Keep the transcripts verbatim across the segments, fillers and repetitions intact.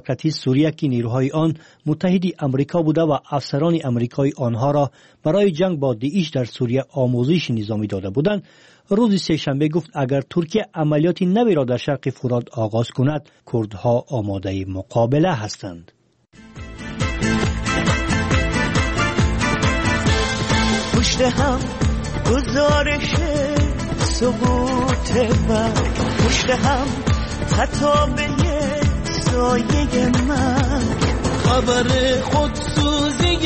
موقتی سوریه که نیروهای آن متحد امریکا بوده و افسران امریکایی آنها را برای جنگ با داعش در سوریه آموزش نظامی داده بودند، روز سه‌شنبه گفت اگر ترکیه عملیات نوی را در شرق فرات آغاز کند، کردها آماده مقابله هستند. پشت هم گزارش سقوط مرگ، پشت هم خطابه سایه مرگ، خبر خودسوزی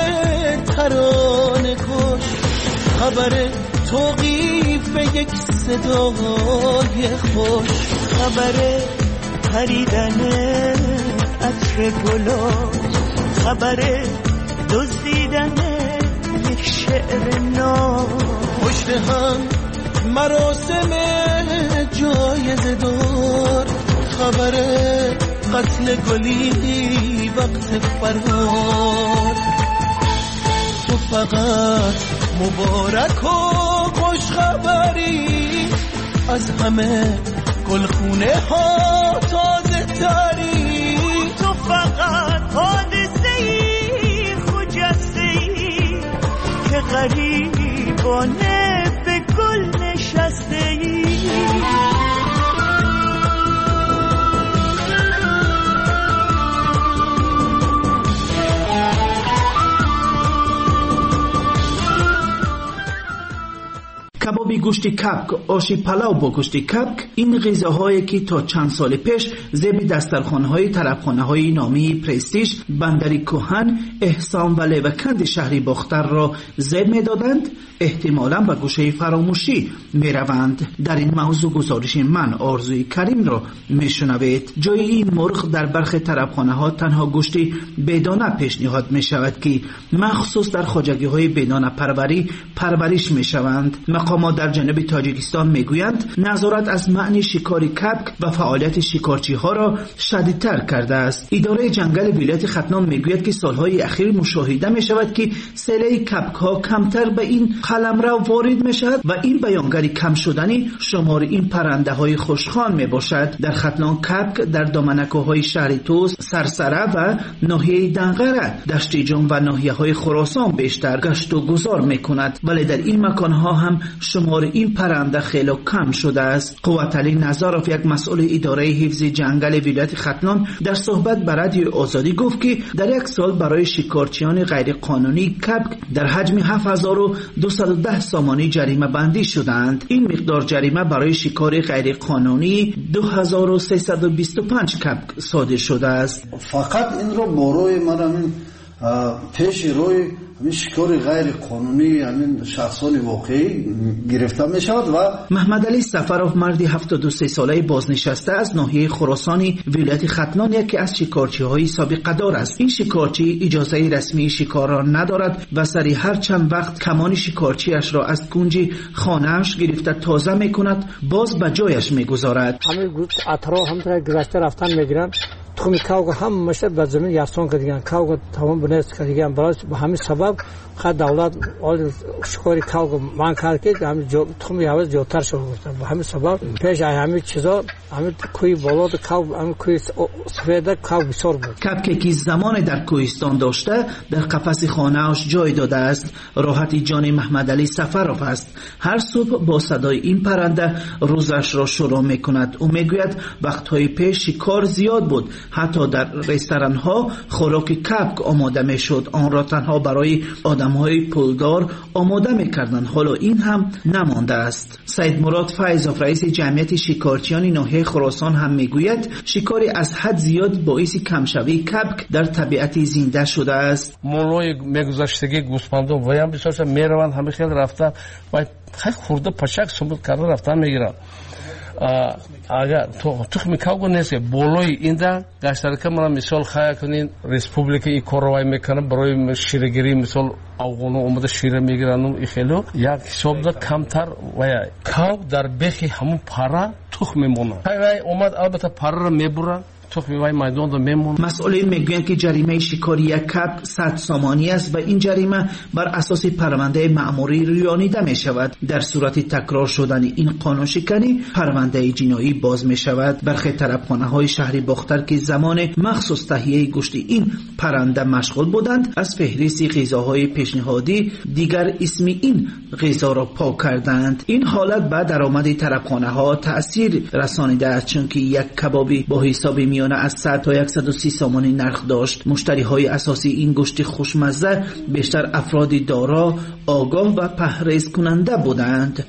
ترانه کش، خبر توقیف یک صدای خوش، خبر پریدن عطر گلاب، خبر دزدیدن یک شعر نو. پشت هم مراسم جایزه دار، خبر قتل گلی وقت فرار. تو فقط مبارک و خوش خبری، از همه گلخونه ها تازه تری. تو فقط حادثه‌ای خجسته‌ای که غریبانه به گل نشسته‌ای. کبابی گوشت کپک، آش پلاو با گوشت کپک، این غذاهایی که تا چند سال پیش زیر دسترخوان‌های طرفخانه‌های نامی پرستیژ، بندری کهن، احسان و لیوکند شهری باختر را زیر می‌دادند، احتمالاً به گوشه فراموشی می‌روند. در این موضوع گزارش من آرزوی کریم را می‌شنوید. جای این مرغ در برخی طرفخانه‌ها تنها گوشت بدانه پیشنهاد می‌شود که مخصوص در خواجگی‌های بدانه پروری پرورش می‌شوند. مقامات در جنوب تاجیکستان میگویند نظارت از معنی شکار کپک و فعالیت شکارچی ها را شدیدتر کرده است. اداره جنگل ولایت ختنان میگوید که سالهای اخیر مشاهده می شود که سیله کپک ها کمتر به این قلمرو وارد می شود و این بیانگر کم شدنی شمار این پرنده های خوشخوان می باشد. در ختنان کپک در دامنکه های شهر توس، سرسره و ناحیه دنقره، دشت جان و ناحیه های خراسان بیشتر گشت و گذار می کند، ولی در این مکان ها هم شمار این پرنده خیلی کم شده است. قوت علی نظرف، یک مسئول اداره حفظ جنگل ولایت ختنان، در صحبت با رادیو آزادی گفت که در یک سال برای شکارچیان غیر قانونی کپک در حجم هفت هزار و دویست و ده سامانی جریمه بندی شدند. این مقدار جریمه برای شکار غیر قانونی دو هزار و سیصد و بیست و پنج کپک صادر شده است. فقط این رو بروی من پیش روی همین شکار غیر قانونی همین شخصان واقعی گرفته می شود. و محمد علی سفرов مردی هفتاد و سه ساله بازنشسته از ناحیه خراسانی ولایت ختنان یکی از شکارچی های سابقه دار است. این شکارچی اجازه رسمی شکار را ندارد و سری هر چند وقت کمان شکارچیش را از کنج خانه‌اش گرفته تازه می کند، باز به جایش می گذارد. همه اطراف هم را گذشته رفتن میگیرن، تخمی کاوگا هم مشت به زمین یارسان کردیگن، کاوگا تمام بنیست کردیگن. برای به همین سبب خود دولت آل شکاری کاوگا من کرد که همین تخمی عوض جوتر شد گفتن. به همین سبب پیش همین چیزا همین کوی بالاد کاو، همین کوی سفید کاو بسیار بود. کپکی که زمان در کوهستان داشته در قفس خانه‌اش جای داده است. راحتی جان محمد علی سفرov است. هر صبح با صدای این پرنده روزش را شروع میکند. او میگوید وقت‌های پیش شکار زیاد بود، حتی در رستوران ها خوراک کپک آماده می شد، آن را تنها برای آدم های پولدار آماده می کردند. حالا این هم نمانده است. سید مراد فیضov رئیس جمعیت شکارچیان ناحیه خراسان هم می گوید شکاری از حد زیاد باعث کمشوی کپک در طبیعت زنده شده است. مولای میگذشتگی گوسفندان و هم بسیار میروند، همه خیلی رفتن و خیلی خورده پشک سمت کرده رفتن میگیرن. اگر تو تخمی کاوگو نیست بالای اینده گشترکه من مثال خواهی کنین ریسپوبلیک ای کوروای میکنه برای شیرگیری مثال اوغانو اومده شیره میگیرن ای خیلی یک حساب ده کمتر و کاو در بخی همون پاره تخم میمونه. خیلی اومد البته پاره را میبره تخم میوه میدان رو میمون. مسئولین میگویند که جریمه شکاری یک کبک صد سامانی است و این جریمه بر اساس پرونده مأموری رویانیده می شود. در صورت تکرار شدن این قانون شکنی پرونده جنایی باز می شود. برخی طرفخانه های شهر باختر که زمان مخصوص تهیه گوشت این پرنده مشغول بودند از فهرست غذاهای پیشنهادی دیگر اسم این غذا را پاک کردند. این حالت به درآمد طرفخانه ها تأثیر رسانیده است، چون که یک کبابی با حساب میانه از صد تا صد و سی سامانی نرخ داشت. مشتری های اساسی این گوشت خوشمزه بیشتر افراد دارا، آگاه و پرهیز کننده بودند.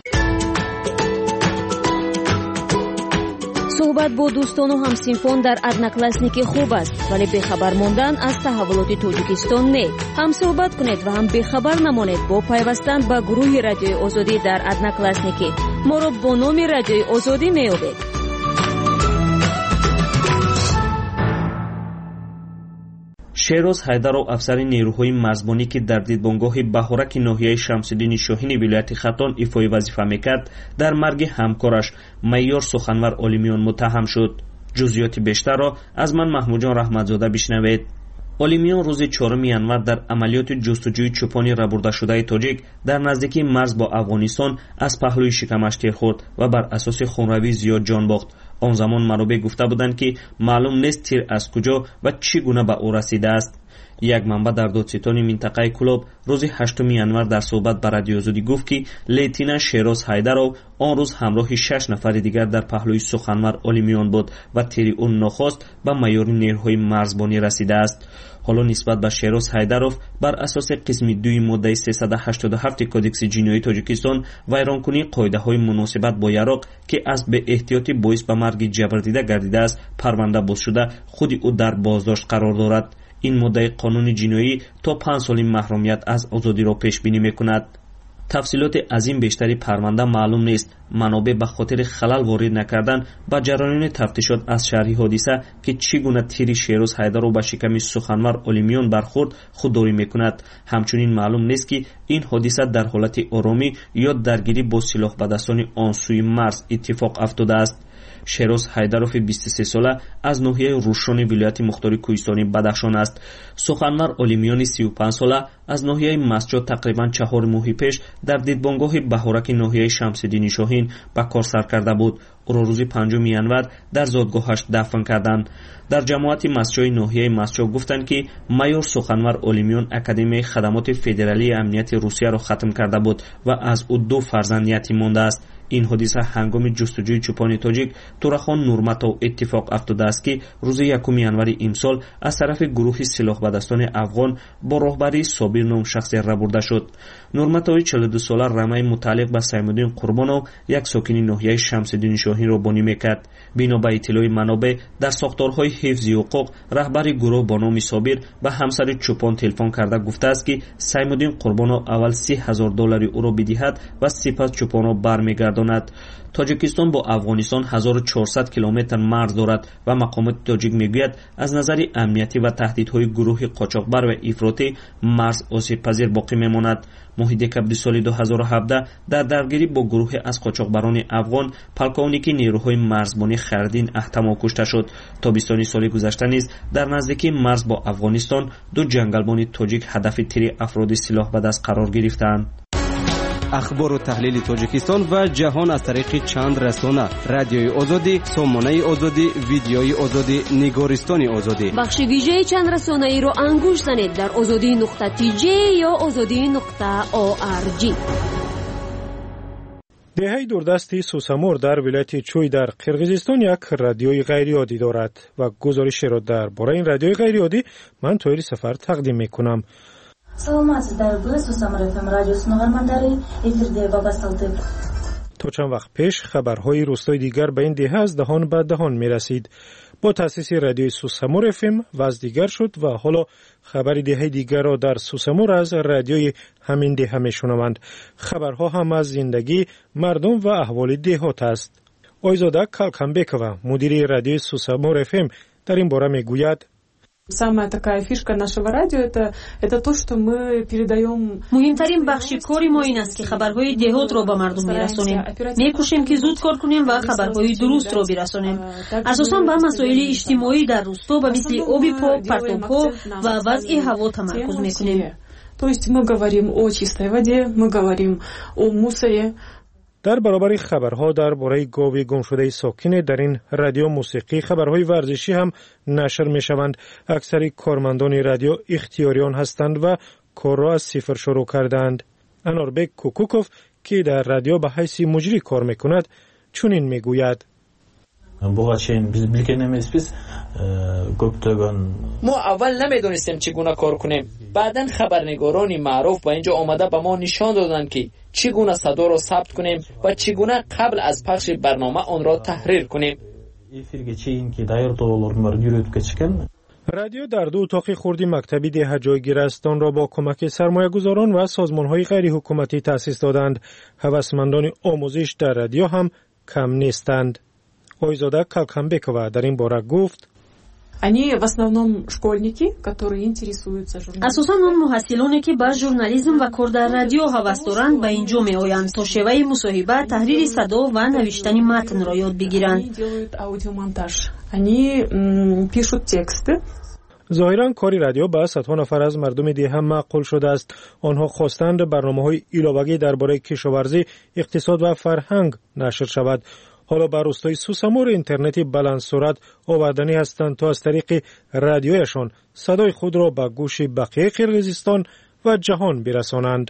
صحبت با دوستان و همسینفان در одноклассники خوب است، ولی بخبر ماندن از تحولات تاجیکستان نه. هم صحبت کنید و هم بخبر نمانید با پیوستن به گروه رادیوی آزادی در одноклассники. ما را با نام رادیوی آزادی میابید. شیروز حیدرов افسر نیروهای مرزبانی که در دیدبانگاه بهارک ناحیه شمس‌الدین شاهین ولایت ختان ایفای وظیفه میکرد در مرگ همکارش میار سخنور عالمیان متهم شد. جزئیات بیشتر را از من محمود جان رحمتزاده بشنوید. عالمیان روز چهارم ینور در عملیات جستجوی چوپانی ربرده شده تاجیک در نزدیکی مرز با افغانستان از پهلوی شکمش تیر خورد و بر اساس خونروی زیاد جان باخت. آن زمان منابع گفته بودند که معلوم نیست تیر از کجا و چگونه به او رسیده است. یک منبع در دادستان منطقه کلاب روز هشتم ینور در صحبت با رادیو آزادی گفت که لیتینان شیروز حیدرov آن روز همراه شش نفر دیگر در پهلوی سخنور عالمیان بود و تیر او ناخواست به مایور نیروهای مرزبانی رسیده است. حالا نسبت به شیروز حیدرov بر اساس قسم دوی ماده سیصد و هشتاد و هفت کدکس جنایی تاجیکستان ویرانکنی قاعده‌های مناسبت با عراق که از به احتیاطی باعث به مرگ جبردیده گردیده است پرونده باز شده خود او در بازداشت قرار دارد. این ماده قانون جنایی تا پنج سال محرومیت از آزادی را پیش بینی میکند. تفصیلات از این بیشتری پرونده معلوم نیست. منابع به خاطر خلل وارد نکردن با جریان تفتیشات از شرح حادثه که چگونه تیر شیروز حیدرov به شکم سخنور عالمیان برخورد خودداری میکند. همچنین معلوم نیست که این حادثه در حالت آرامی یا درگیری با سلاح به دستان آن سوی مرز اتفاق افتاده است. شیروز حیدرov بیست و سه ساله از ناحیه روشن ولایت مختار کوهستانی بدخشان است. سخنور عالمیان سی و پنج ساله از ناحیه مسجد تقریبا چهار ماه پیش در دیدبانگاه بهارک ناحیه شمس‌الدین شاهین به کار سر کرده بود. او را روز پنجم ینور در زادگاهش دفن کردند. در جماعت مسجد ناحیه مسجد گفتند که مایور سخنور عالمیان اکادمی خدمات فدرالی امنیت روسیه را ختم کرده بود و از او دو فرزند یتیم مانده است. این حادثه هنگام جستجوی چوپان تاجیک تورخان نورماتو اتفاق افتاده است که روز یکم ینور امسال از طرف گروه سلاح به دستان افغان با رهبری صابر نام شخصی ربرده شد. نورماتو چهل و دو ساله رمه متعلق به سیم‌الدین قربانو یک ساکن ناحیه شمس‌الدین شاهین را بانی میکرد. بنا به اطلاع منابع در ساختارهای حفظ حقوق رهبر گروه با نام صابر به همسر چوپان تلفن کرده گفته است که سیم‌الدین قربانو اول سی هزار دلار او را بدهد و سپس چوپان را برمیگرداند. تاجیکستان با افغانستان هزار و چهارصد کیلومتر مرز دارد و مقامات تاجیک میگوید از نظر امنیتی و تهدیدهای گروه قاچاقبر و افراطی مرز آسیب پذیر باقی میماند. ماه دکمبر سال دو هزار و هفده در درگیری با گروه از قاچاقبران افغان پلکونیکی نیروهای مرزبانی خردین احتما کشته شد. تابستان سال گذشته نیز در نزدیکی مرز با افغانستان دو جنگلبان تاجیک هدف تیر افراد سلاح به دست قرار گرفتند. اخبار و تحلیل تاجیکستان و جهان از طریق چند رسانه: رادیوی آزادی، سامانه آزادی، ویدیوی آزادی، نگارستان آزادی. بخش ویژه چند رسانه ای را انگوش زنید در آزادی نقطه تی جی یا آزادی نقطه او آر جی. دهه دوردست سوسمور در ولایت چوی در قرقیزستان یک رادیوی غیرعادی دارد و گزارش را در باره این رادیوی غیرعادی من تویل سفر تقدیم میکنم. Саламатсыз дорогой Сусамор эф эм радиосунун угармандари, эфирде Баба Салтып. تا چند وقت پیش خبرهای روستای دیگر به این دهه از دهان به دهان می رسید. با تأسیس رادیوی سوسمور اف ام وضع دیگر شد و حالا خبر دهه دیگر را در سوسمور از رادیوی همین دهه می شنوند. خبرها هم از زندگی مردم و احوال دهات است. آیزاده کالکامبکووا مدیر رادیوی سوسمور اف ام در این باره می گوید: Самая такая фишка нашего радио это это то, что мы передаем. Муҳимтарин бахши кори мо ин аст ки хабарҳои деҳотро ба мардум мерасонем. Мекӯшем ки зуд кор кунем ва хабарҳои дурустро бирасонем. Асосан ба масоили иҷтимоӣ дар рӯсто ба мисли оби пок, партобҳо ва вазъи ҳаво тамаркуз мекунем. То есть мы говорим о чистой воде, мы говорим о мусоре. در برابر خبرها درباره گاو گمشده ساکن در این رادیو موسیقی خبرهای ورزشی هم نشر می شوند. اکثر کارمندان رادیو اختیاریان هستند و کار را از صفر شروع کردند. اناربک کوکوکوف که در رادیو به حیث مجری کار می کند چنین می گوید. ما اول نمیدونستیم چگونه کار کنیم. بعدن خبرنگاران معروف با اینجا آمده به ما نشان دادند که چگونه صدا را ثبت کنیم و چگونه قبل از پخش برنامه آن را تحریر کنیم. رادیو در دو اتاق خردی مکتبی ده جایگیر است. آن را با کمک سرمایه‌گذاران و سازمان‌های غیر حکومتی تأسیس دادند. هوسمندان آموزش در رادیو هم کم نیستند. Ойзода Калкамбекова در این باره گفت Они в основном школьники, которые интересуются журналистикой. Асосан он муҳассилоне ки ба журнализм ва кор дар радио ҳавас доранд ба инҷо меоянд то шеваи мусоҳиба, таҳрири садо ва навиштани матнро ёд бигиранд. Они делают аудиомонтаж. Они пишут тексты. ظاهرا کاری رادیو به صدها نفر از مردم دیه هم معقول شده است. آنها خواستند برنامه‌های علاوه‌ای درباره کشاورزی، اقتصاد و فرهنگ نشر شود. حالا بر روستای سوسمور اینترنتی بلند سرعت آوردنی هستند تا از طریق رادیویشان صدای خود را به گوش بقیه قرقیزستان و جهان برسانند.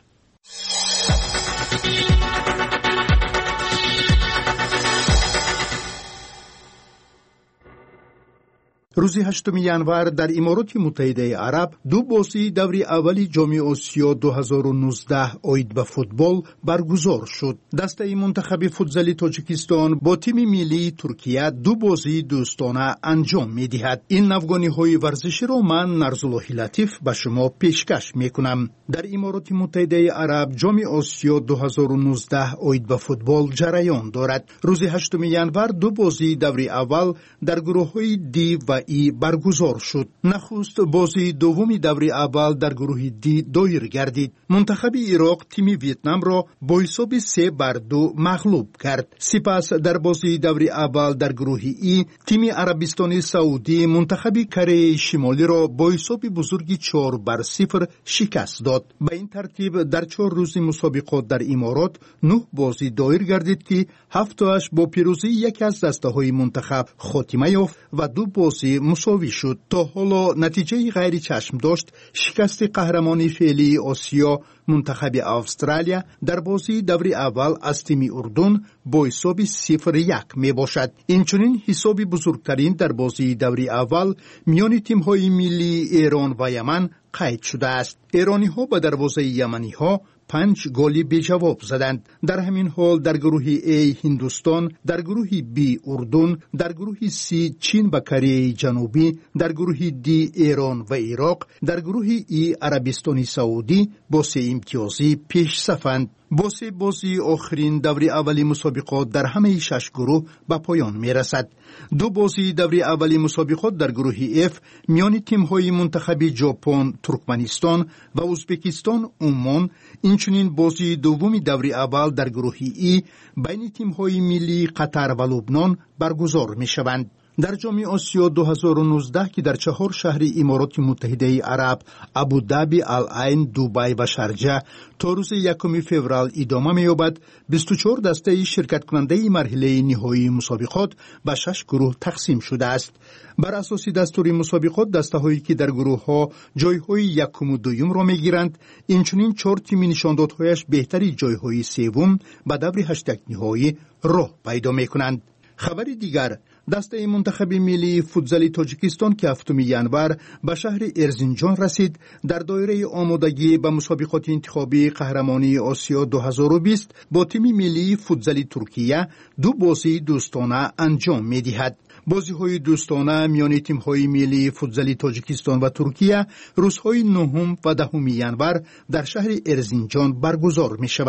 روز هشتم январ در امارات متحده عرب دو بازی دوری اولی جام آسیا دو هزار و نوزده عاید به فوتبال برگزار شد. دسته منتخب فوتزالی تاجیکستان با تیم ملی ترکیه دو بازی دوستانه انجام می‌دهد. این نوگانی‌های ورزشی را من نرزالله لطیف به شما پیشکش می‌کنم. در امارات متحده عرب جام آسیا دو هزار و نوزده عاید به فوتبال جریان دارد. روز هشتم январ دو بازی دوری اول در گروه‌های دی و ای برگزار شد. نخست بازی دومی دوری اول در گروه دی دایر گردید. منتخب عراق تیم ویتنام را با حساب سه بر دو مغلوب کرد. سپس در بازی دوری اول در گروه ای تیم عربستان سعودی منتخب کره شمالی را با حساب بزرگی چهار بر صفر شکست داد. به این ترتیب در چهار روز مسابقات در امارات نه بازی دایر گردید که هفته‌اش با پیروزی یکی از دسته‌های منتخب خاتمه یافت و دو بازی مساوی شد. تا حالا نتیجه غیر چشم داشت شکست قهرمان فعلی آسیا منتخب استرالیا در بازی دوری اول از تیم اردن با حساب صفر یک می باشد. اینچنین حساب بزرگترین در بازی دوری اول میان تیم‌های ملی ایران و یمن قید شده است. ایرانی ها به دروازه یمنی ها پنج گلی به جواب زدند. در همین حال در گروه A هندوستان، در گروه B اردن، در گروه C چین و کره جنوبی، در گروه D ایران و عراق، در گروه E عربستان سعودی با سه امتیازی پیش صفند. با سه بازی آخرین دوری اولی مسابقات در همه شش گروه به پایان می رسد. دو بازی دوری اولی مسابقات در گروه F میان تیم‌های منتخب ژاپن، ترکمنستان و ازبکستان، عمان، اینچنین بازی دومی دوری اول در گروه E بین تیم‌های ملی قطر و لبنان برگزار می شوند. در جام آسیا دو هزار و نوزده که در چهار شهر امارات متحده عرب ابوظبی، العین، دبی و شارجه تا روز یکم فوریه ادامه می‌یابد، بیست و چهار دسته شرکت کننده مرحله نهایی مسابقات به شش گروه تقسیم شده است. بر اساس دستور مسابقات دسته‌هایی که در گروه‌ها جای‌های یکم و دوم را می‌گیرند، اینچنین چهار تیم نشاندادهایش بهتری جای‌های سوم به دور هشتگ نهایی راه پیدا می‌کنند. خبر دیگر، دسته منتخب ملی فوتزالی تاجیکستان که هفتم январ به شهر ارزینجان رسید، در دایره آمادگی به مسابقات انتخابی قهرمانی آسیا دو هزار و بیست با تیم ملی فوتزالی ترکیه دو بازی دوستانه انجام می‌دهد. بازی‌های دوستانه میان تیم‌های ملی فوتزالی تاجیکستان و ترکیه روزهای نهم و دهم январ در شهر ارزینجان برگزار می‌شوند.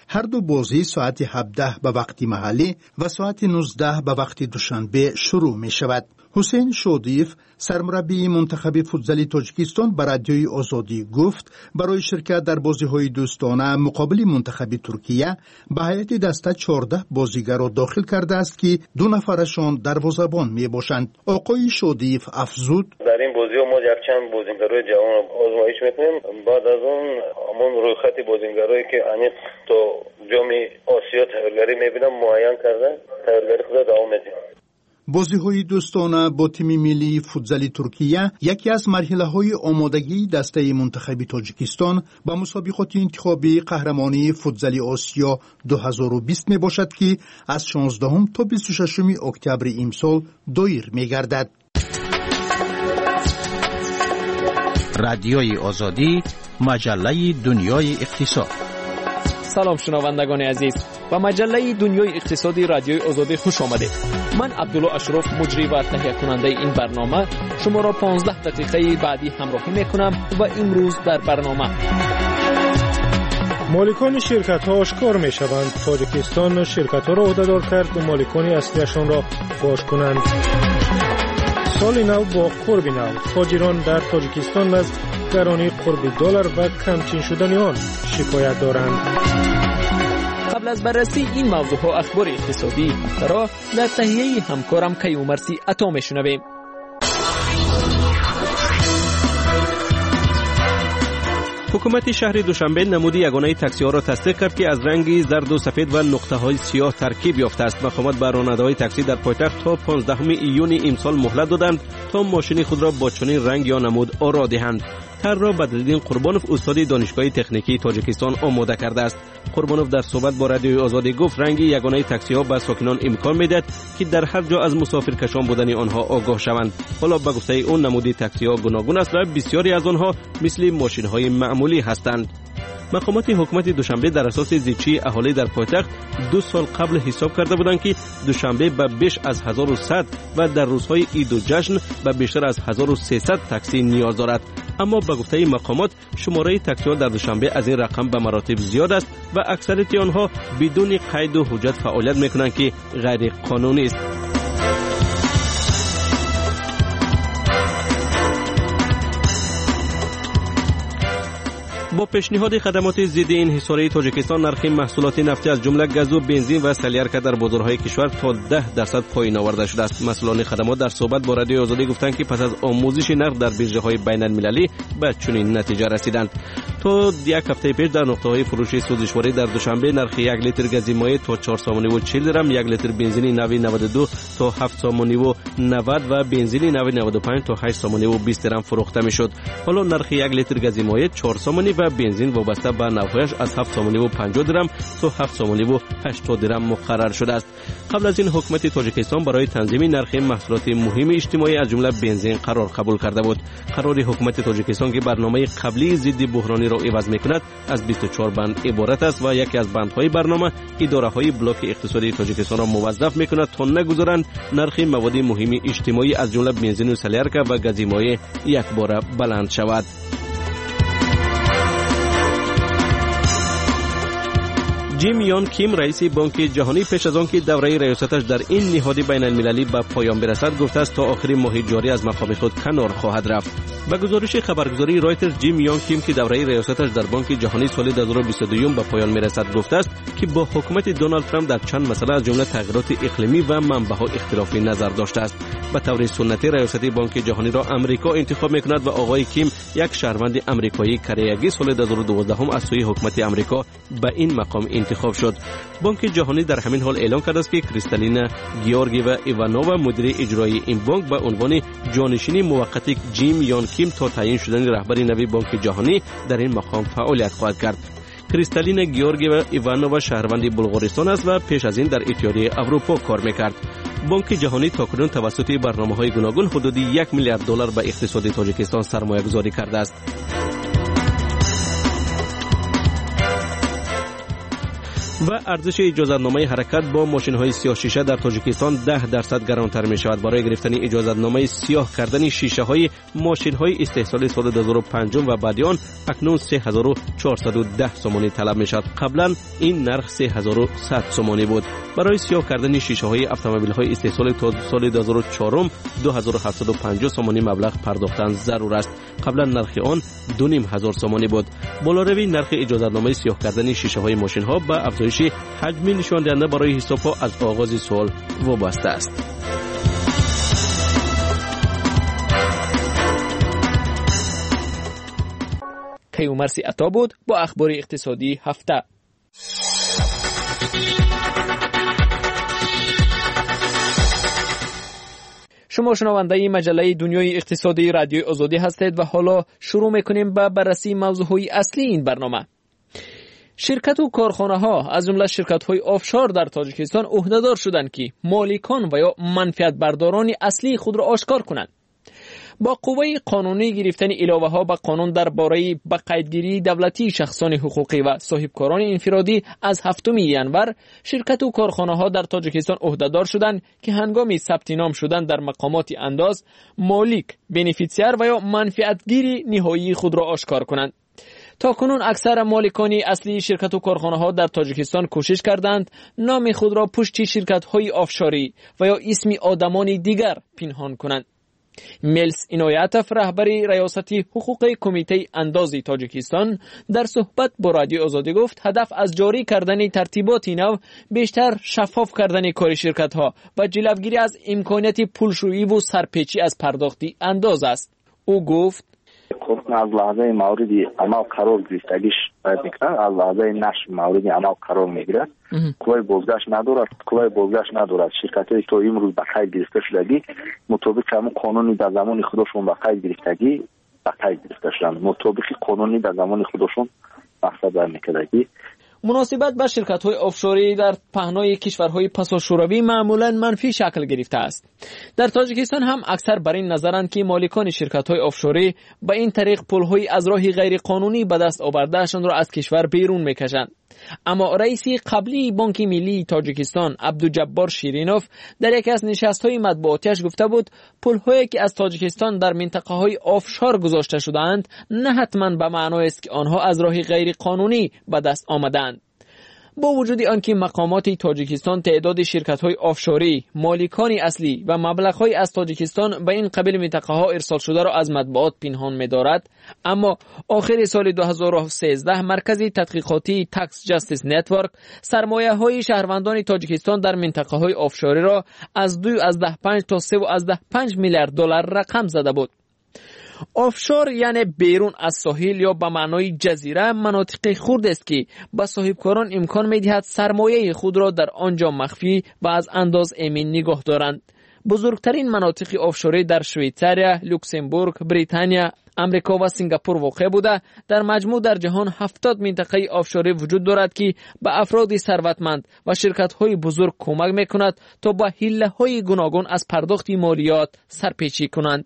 هر دو بازی ساعت هفده به وقت محلی و ساعت نوزده به وقت دوشنبه شروع می شود. حسین شودیف سرمربی منتخب فوتبال تاجیکستان به رادیوی آزادی گفت برای شرکت در بازی‌های دوستانه مقابل منتخب ترکیه به هیئت دسته چهارده بازیگر را داخل کرده است که دو نفرشان دروازه‌بان میباشند. آقای شودیف افزود: در این بازی‌ها ما یک چند بازیگرای جوان آزمایش می‌کنیم، بعد از اون همون رویخط بازیگرایی که عمیق تا جام آسیا تحولگری می‌بینم معین کرده تحولگری خود دوام می‌دیم. بازی‌های دوستانه با تیم ملی فوتبال ترکیه یکی از مرحله‌های آمادگی دسته منتخب تاجیکستان با مسابقات انتخابی قهرمانی فوتبال آسیا دو هزار و بیست میباشد که از شانزدهم تا بیست و ششم اکتبر امسال دایر میگردد. رادیوی آزادی، مجله دنیای اقتصاد. سلام شنوندگان عزیز، و مجله دنیای اقتصادی رادیوی آزادی خوش آمدید. من عبدالله اشرف مجری و تهیه کننده این برنامه شما را پانزده دقیقه بعدی همراهی میکنم و امروز در برنامه مالکان شرکت ها آشکار می شوند. تاجیکستان شرکت ها را عهده‌دار کرد و مالکان اصلیشان را فاش کنند. سال نو با قرب نو، تاجران در تاجیکستان از گرانی قرب دلار و کمچین شدن آن شکایت دارند. قبل از بررسی این موضوع ها اخبار اقتصادی را در تهیه همکارم کیومرسی عطا میشنویم. حکومت شهر دوشنبه نمود یگانه تاکسی ها را تصدیق کرد که از رنگی زرد و سفید و نقطه های سیاه ترکیب یافته است. مقامات به راننده‌های تاکسی در پایتخت تا پانزدهم ایون امسال مهلت دادند تا ماشین خود را با چنین رنگ یا نمود آرا دهند. طرح را بدرالدین قربانوف استاد دانشگاه تکنیکی تاجیکستان آماده کرده است. قربانوف در صحبت با رادیوی آزادی گفت رنگ یگانه تاکسی ها به ساکنان امکان میدهد که در هر جا از مسافرکشان بودن آنها آگاه شوند. حالا به گفته اون نمودی تاکسی ها گوناگون است و بسیاری از آنها مثل ماشین های معمولی هستند. مقامات حکومت دوشنبه در اساس زیچی اهالی در پایتخت دو سال قبل حساب کرده بودند که دوشنبه به بیش از هزار و صد و در روزهای عید و جشن به بیشتر از هزار و سیصد تاکسی نیاز دارد. اما به گفته مقامات شماره تاکسی ها در دوشنبه از این رقم به مراتب زیاد است و اکثریت آنها بدون قید و حجت فعالیت میکنند که غیر قانونی است. با پیشنهاد خدمات ضد انحصاری تاجیکستان نرخ محصولات نفتی از جمله گاز و بنزین و سلیارکه در بازارهای کشور تا ده درصد پایین آورده شده است. مسئولان خدمات در صحبت با رادیوی آزادی گفتند که پس از آموزش نرخ در بیرژهای بین المللی به چنین نتیجه رسیدند. تا یک هفته پیش در نقطه‌های فروش سوزشواری در دوشنبه نرخ یک لیتر گاز مایع تا چهار سوم و چهل درم، یک لیتر بنزین نو نود و دو تا هفت سوم و نود و بنزین نو نود و پنج تا هشت سوم و بیست درم فروخته میشد. حالا نرخ یک لیتر گاز مایع چهار سوم و بنزین وابسته به نوعش از هفت سوم و پنجاه درم تا هفت سوم و هشتاد درم مقرر شده است. قبل از این حکومت تاجیکستان برای تنظیم نرخ محصولات مهم اجتماعی از جمله بنزین قرار قبول کرده بود. قرار حکومت تاجیکستان که برنامه قبلی ضد بحرانی را عوض میکند از بیست و چهار بند عبارت است و یکی از بندهای برنامه اداره‌های بلاک اقتصادی تاجیکستان را موظف میکند تا نگذارند نرخ مواد مهم اجتماعی از جمله بنزین و سلیارکه و گاز مایع یک بار بلند شود. جیم یون کیم رئیس بانک جهانی پیش از آنکه دوره ریاستش در این نهاد بین المللی به پایان برسد گفته است تا آخر ماه جاری از مقام خود کنار خواهد رفت. به گزارش خبرگزاری رایترز جیم یون کیم که دوره ریاستش در بانک جهانی سال دو هزار و بیست و دو به پایان میرسد گفته است که با حکومت دونالد ترامپ در چند مسئله از جمله تغییرات اقلیمی و منبع‌ها اختلافی نظر داشته است. به طور سنتی ریاست بانک جهانی را امریکا انتخاب میکند و آقای کیم یک شهروند امریکایی کره‌ای سال دو هزار و دوازده از سوی حکومت امریکا به این مقام انتخاب شد. بانک جهانی در همین حال اعلام کرده است که کریستالینا گیورگیوا ایوانووا مدیر اجرایی این بانک به عنوان جانشین موقت جیم یون کیم تا تعیین شدن رهبر نوی بانک جهانی در این مقام فعالیت خواهد کرد. کریستالینا گیورگیوا ایوانووا شهروند بلغارستان است و پیش از این در اتحادیه اروپا کار میکرد. بانک جهانی تاکنون توسط برنامه‌های گوناگون حدود یک میلیارد دلار به اقتصاد تاجیکستان سرمایه‌گذاری کرده است. و ارزش اجازتنامه حرکت با ماشین‌های سیاه شیشه در تاجیکستان ده درصد گرانتر می‌شود. برای گرفتن اجازتنامه سیاه کردن شیشه‌های ماشین‌های استحصالی سال دو هزار و پنج و بعد آن اکنون سه هزار و چهارصد و ده سومانی طلب می‌شود. قبلا این نرخ سه هزار و صد سومانی بود. برای سیاه کردن شیشه‌های اتومبیل‌های استحصالی تا سال دو هزار و چهار دو هزار و هفتصد و پنجاه سومانی مبلغ پرداختن ضرور است. قبلا نرخ آن دو و نیم هزار سومانی بود. بالاروی نرخ اجازتنامه سیاه کردن شیشه‌های ماشین‌ها به افزایش حجم نشان دهنده برای حساب‌ها از آغاز سال وابسته است. کیومرسی عطا بود با اخبار اقتصادی هفته. شما شنونده مجله دنیای اقتصادی رادیوی آزادی هستید و حالا شروع میکنیم به بررسی موضوعهای اصلی این برنامه. شرکت و کارخانه ها از جمله شرکت های آفشور در تاجیکستان عهدهدار شدند که مالکان و یا منفعت برداران اصلی خود را آشکار کنند. با قوه قانونی گرفتن علاوه ها به قانون درباره به قیدگیری دولتی شخصان حقوقی و صاحبکاران انفرادی از هفتم ینور، شرکت و کارخانه ها در تاجیکستان عهدهدار شدند که هنگام ثبت نام شدن در مقامات انداز مالک، بنفیسیر و یا منفعتگیر نهایی خود را آشکار کنند. تا کنون اکثر مالکان اصلی شرکت و کارخانه ها در تاجیکستان کوشش کردند نام خود را پشت شرکت های آفشاری و یا اسم آدمان دیگر پنهان کنند. ملس اینایتف رهبری ریاست حقوق کمیته اندازی تاجیکستان در صحبت با رادیو آزادی گفت هدف از جاری کردن ترتیبات نو بیشتر شفاف کردن کار شرکت ها و جلوگیری از امکانات پولشویی و سرپیچی از پرداختی انداز است. او گفت از لحظه موردی عمل قرار گرفتگیش باید میکنن، از لحظه نشر موردی عمل قرار میگیره. قوه بازگشت ندارد، قوه بازگشت ندارد. شرکت‌هایی که امروز به قید گرفته شدگی مطابق همون قانونی در زمان خودشون به قید گرفتگی به قید گرفته شدن، مطابق قانونی در زمان خودشون مقصد در میکردگی. مناسبت با شرکت‌های آفشوری در پهنای کشورهای پساشوروی معمولاً منفی شکل گرفته است. در تاجیکستان هم اکثر بر این نظرند که مالکان شرکت‌های آفشوری با این طریق پول‌های از راه غیر قانونی به دست آوردهشان را از کشور بیرون می‌کشند. اما رئیس قبلی بانک ملی تاجیکستان عبدالجبار شیرینوف در یکی از نشست‌های مطبوعاتیش گفته بود پول‌هایی که از تاجیکستان در منطقه‌های آفشور گذاشته شده‌اند نه حتماً به معنای است که آنها از راه غیر قانونی به دست آمدند. با وجود آنکه مقامات تاجیکستان تعداد شرکت‌های آفشوری، مالکان اصلی و مبلغ‌های از تاجیکستان به این قبیل منطقه‌ها ارسال شده را از مطبوعات پنهان می‌دارد، اما آخر سال دو هزار و سیزده مرکز تحقیقاتی تکس جاستیس نتورک سرمایه‌های شهروندان تاجیکستان در منطقه‌های آفشوری را از دو از ده پنج تا سه و از ده پنج میلیارد دلار رقم زده بود. آفشور یعنی بیرون از ساحل یا به معنای جزیره مناطق خرد است که به صاحبکاران امکان می‌دهد سرمایه خود را در آنجا مخفی و از انداز امین نگاه دارند. بزرگترین مناطق آفشوری در شویتریا، لوکزامبورگ، بریتانیا، امریکا و سنگاپور واقع بوده. در مجموع در جهان هفتاد منطقه آفشوری وجود دارد که به افراد ثروتمند و شرکت‌های بزرگ کمک می‌کند تا با حیله‌های گوناگون از پرداخت مالیات سرپیچی کنند.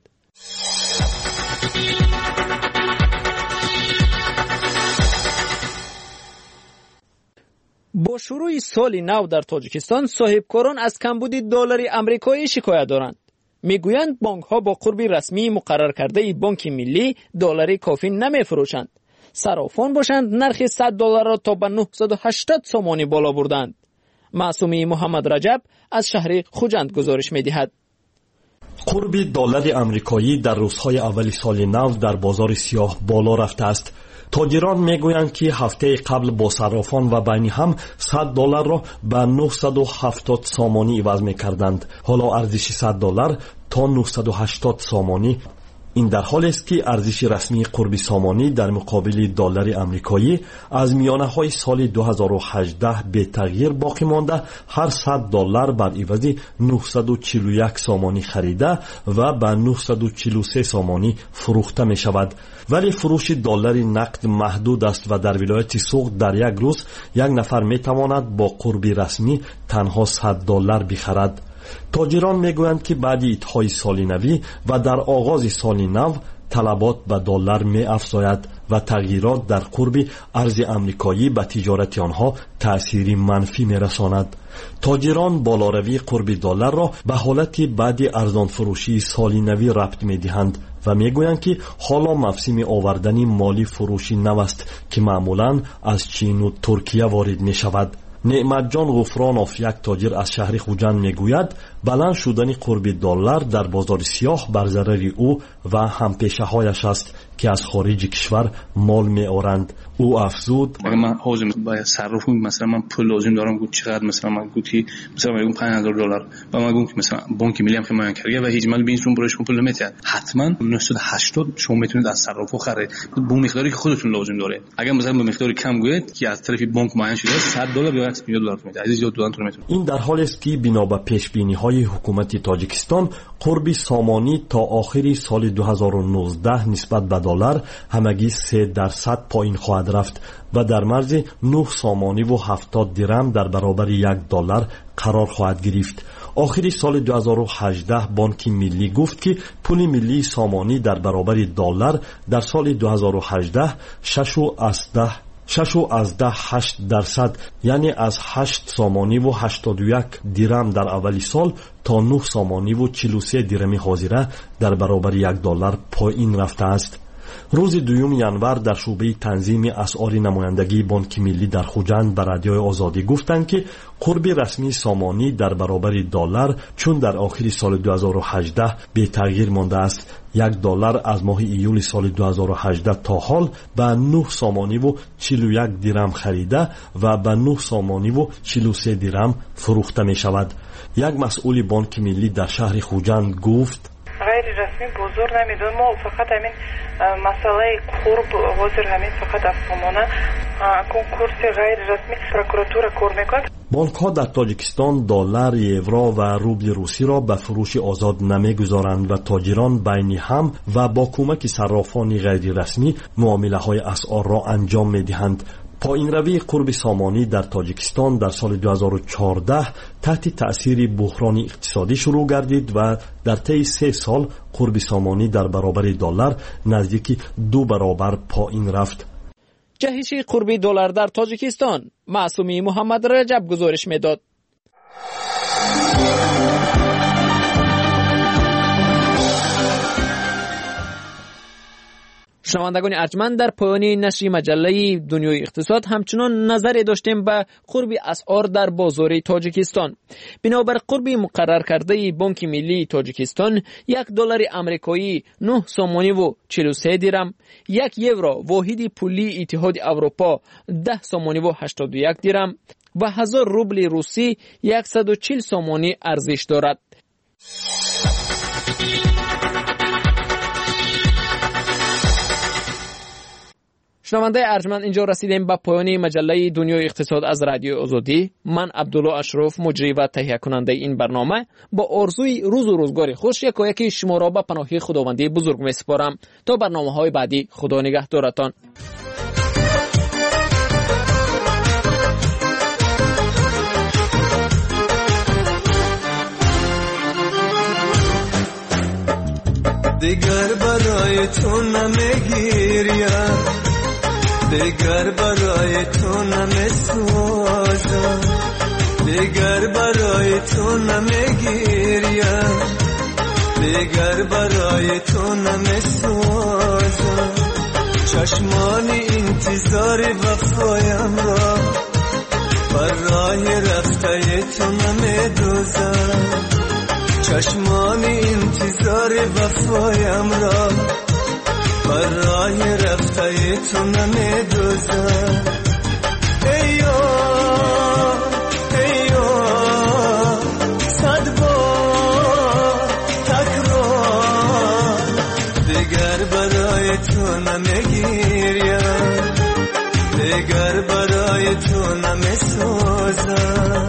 با شروع سال نو در تاجیکستان صاحبکاران از کمبود دلار آمریکایی شکایت دارند. میگویند بانک ها با قرب رسمی مقرر کرده بانک ملی دلار کافی نمیفروشند. صرافان باشند نرخ صد دلار را تا به نهصد و هشتاد سومانی بالا بردند. معصومی محمد رجب از شهر خوجند گزارش میدهد. قرب دلار آمریکایی در روزهای اول سال نو در بازار سیاه بالا رفته است. تاجران میگویند که هفته قبل با صرافان و بین هم صد دلار را به نهصد و هفتاد سومانی عوض میکردند. حالا ارزش صد دلار تا نهصد و هشتاد سومانی. این در حالی است که ارزش رسمی قرب سومانی در مقابل دلار آمریکایی از میانه های سال دو هزار و هجده به تغییر باقی مانده، هر صد دلار بر عوض نهصد و چهل و یک سومانی خریده و به نهصد و چهل و سه سومانی فروخته می شود. ولی فروش دلار نقد محدود است و در ولایت سوق در یک روز یک نفر می تواند با قرب رسمی تنها صد دلار بخرد. تاجران میگویند که بعد ایدهای سال نوی و در آغاز سال نو طلبات به دلار می افزاید و تغییرات در قرب ارز آمریکایی به تجارت آنها تأثیری منفی می رساند. تاجران بالاروی قرب دلار را به حالت بعد ارزان فروشی سالی نوی ربط می دهند و می گویند که حالا موسم آوردن مالی فروشی نو است که معمولاً از چین و ترکیه وارد می شود. نعمت جان غفرانوف، یک تاجر از شهر خوجند، میگوید بلند شدن قرب دلار در بازار سیاه بر ضرر او و همپیشه‌هایش است که از خارج کشور مال میآورند. او افزود: اگر من حاضر باید صرف کنم، مثلا من پول لازم دارم، گفت چقدر، مثلا من گفتی مثلا میگم پنج هزار دلار و من گفتم مثلا بانک ملی هم که من کرده و هیچ مال بینشون برایش پول نمیتید، حتما نهصد و هشتاد شما میتونید از صرافو خرید با مقداری که خودتون لازم داره. اگر مثلا به مقداری کم گوید که از طرف بانک معین شده صد دلار یا صد دلار میده، عزیز یاد دادن میتونه. این در حالی است که بنا به پیش بینی های حکومت تاجیکستان قرب سامانی تا آخر سال دو هزار و نوزده نسبت به دلار همگی سه درصد پایین خواهد رفت و در مرز نه سامانی و هفتاد درم در برابر یک دلار قرار خواهد گرفت. آخر سال دو هزار و هجده بانک ملی گفت که پول ملی سامانی در برابر دلار در سال دو هزار و هجده شش و از ده هشت درصد، یعنی از هشت سامانی و هشتاد و یک درم در اولی سال تا نه سامانی و چهل و سه درم حاضره در برابر یک دلار پایین رفته است. روز دوم ینور در شعبه تنظیم اسعار نمایندگی بانک ملی در خوجند به رادیوی آزادی گفتند که قرب رسمی سامانی در برابر دلار چون در آخر سال دو هزار و هجده به تغییر مانده است، یک دلار از ماه ایول سال دو هزار و هجده تا حال به نه سامانی و چهل و یک درم خریده و به نه سامانی و چهل و سه درم فروخته می شود. یک مسئول بانک ملی در شهر خوجند گفت: غیر رسمی بزرگ نمیدونم، ما فقط همین مسئله قرب حاضر همین فقط از سامانه کنکورس غیر رسمی پروکوراتور کار میکرد. بانک ها در تاجیکستان دلار، یورو و روبل روسی را به فروش آزاد نمیگذارند و تاجران بین هم و با کمک صرافان غیر رسمی معامله های اسعار را انجام میدهند. پایین روی قرب سامانی در تاجیکستان در سال دو هزار و چهارده تحت تأثیر بحران اقتصادی شروع گردید و در طی سه سال قرب سامانی در برابر دلار نزدیک دو برابر پایین رفت. جهش قرب دلار در تاجیکستان، معصومی محمد رجب گزارش میداد. شنوندگان ارجمند، در پایان نشر مجله دنیای اقتصاد همچنان نظری داشتیم به قرب اسعار در بازار تاجیکستان. بنابر قرب مقرر کرده بانک ملی تاجیکستان، یک دلار آمریکایی نه سامانی و چهل و سه درم، یک یورو واحد پولی اتحاد اروپا ده سامانی و هشتاد و یک درم و هزار روبل روسی صد و چهل سامانی ارزش دارد. شنونده ارجمند، اینجا رسیدیم به پایان مجله دنیای اقتصاد از رادیو آزادی. من عبدالله اشرف، مجری و تهیه کننده این برنامه، با آرزوی روز و روزگار خوش یکایک شما را به پناه خداوندی بزرگ میسپارم. تا برنامه‌های بعدی، خدا نگهدارتان. دیگر برای تو نمیگیریم، دیگر برای تو نمیسوزم، دیگر برای تو نمیگیریم، دیگر برای تو نمیسوزم. چشمانی انتظار وفایم را بر راه رفته تو نمیدوزم، چشمانی انتظار وفایم را بر راه رفته تو نمیدوزم. ایو ایو صد بار تکرار، دیگر برای تو نمیگیریم، دیگر برای تو نمیسوزم.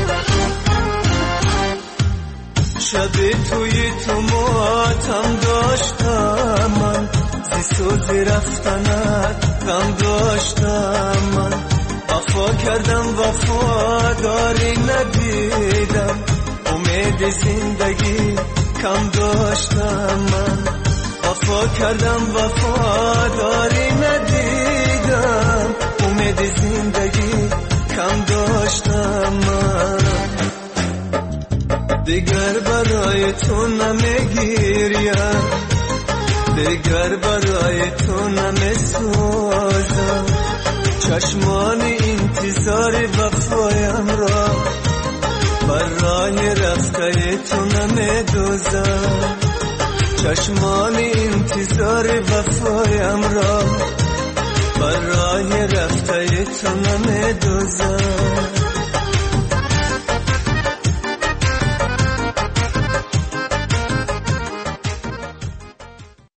شب توی تو ماتم دار وقتی رفتنت غم داشتم من وفا کردم وفاداری ندیدم امید زندگی کم داشتم من وفا کردم وفاداری ندیدم امید زندگی کم داشتم من دیگر برای تو نمیگیریم دیگر برای تو نمیسوزم چشمان انتظار وفایم را بر راه رفته تو نمیدوزم چشمان انتظار وفایم را بر راه رفته تو نمیدوزم